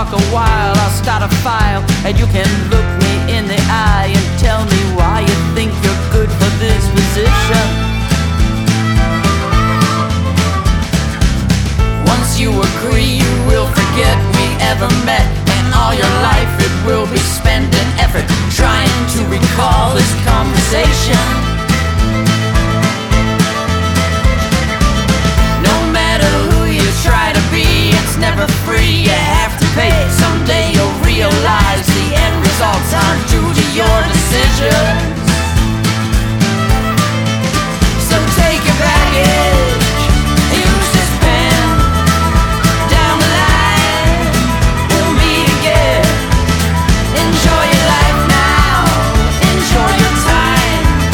talk a while, I'll start a file, and you can look me in the eye